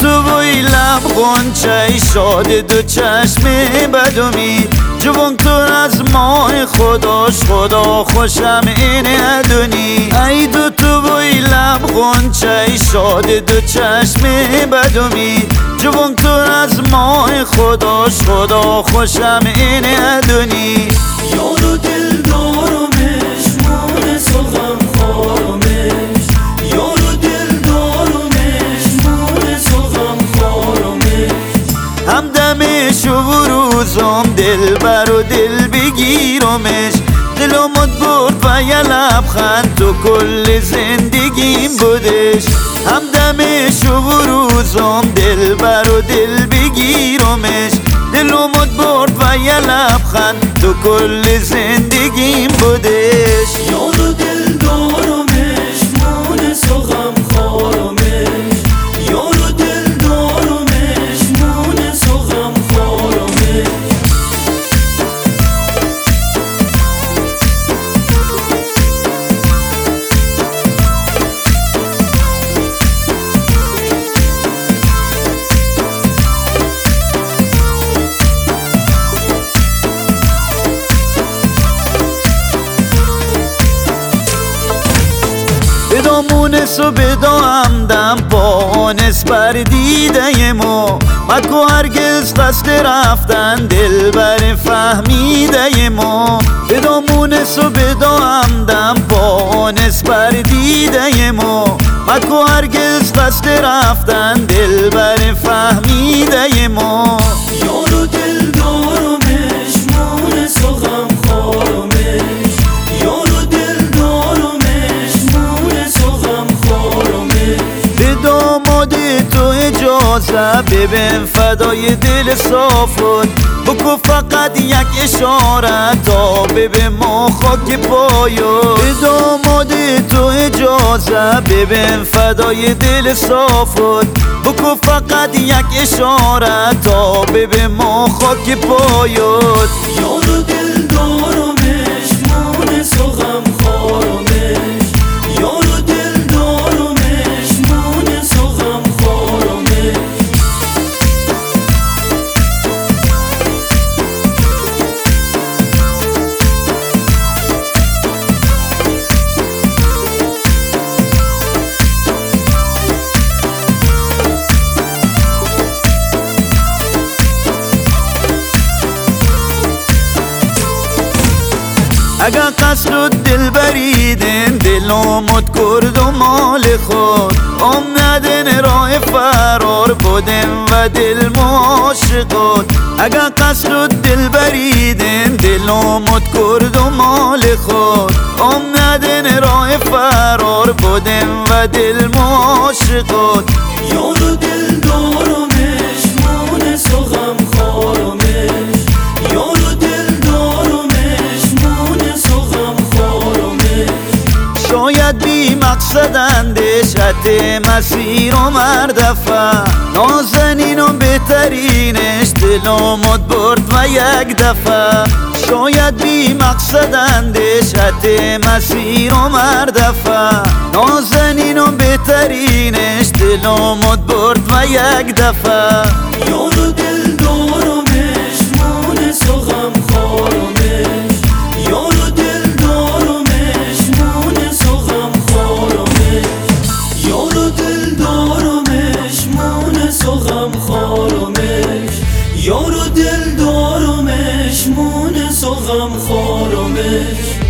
تو بوی لب غنچه شاد دو چشم بد امید جوان تو از ماه خداش خدا خوشم این ادونی ای تو بوی لب غنچه شاد دو چشم بد امید جوان تو از ماه خداش خدا خوشم این ادونی یارو دل دارمش مونه سوغم خارمش یارو دل دارمش مونه سوغم خارمش همدمش و روزم دل بر و دل بگیرمش دلمت برد و یه لبخند تو کل زندگیم بودش همدمش و روزم دل بر و دل بگیرمش دلمت برد و یه لبخند تو کل زندگیم بودش یارو دل دارمش مونه سوغم خارمش یارو دل دارمش مونه سوغم خارمش بدامونس و بدا همدم پانس بر دیده ما مکو هرگز قصد رفتن دل بر فهمیده ما بدامونس و بدا همدم پانس بر دیده ما مکو هرگز قصد رفتن دل بر فهمیده ما یارو دل دارمش مونه سوغم خارمش یارو دل دارمش مونه سوغم خارمش به داماد تو اجازه ببین فدای دل صافت بکن فقط یک اشاره تا ببین ما خاک پایت به داماد تو اجازه ببین فدای دل صافت بکن فقط یک اشاره تا ببین ما خاک پایت یارو دل دارمش مونه سوغم خارمش یارو دل دارمش مونه سوغم خارمش اگر قصد دل بریدن دلمت کرد و مال خود ندن راه فرار بودن و دل معاشقات اگر قصد دل بریدن دلمت کرد و مال خود ندن راه فرار بودن و دل معاشقات یارو دل دارمش مونه سوغم خارمش یارو دل دارمش مونه سوغم خارمش شاید بی مقصدندش حت مسیر و مردفع نازنین و بهترینش دلمت برد و یک دفعه شاید بی مقصدندش حت مسیر و مردفع نازنین و بهترینش دلمت برد و یک دفعه یارو دل دارمش مونه سوغم خارمش یارو دل دارمش مونه سوغم خارمش یارو دل دارمش مونه سوغم خارمش یارو دل دارمش مونه سوغم خارمش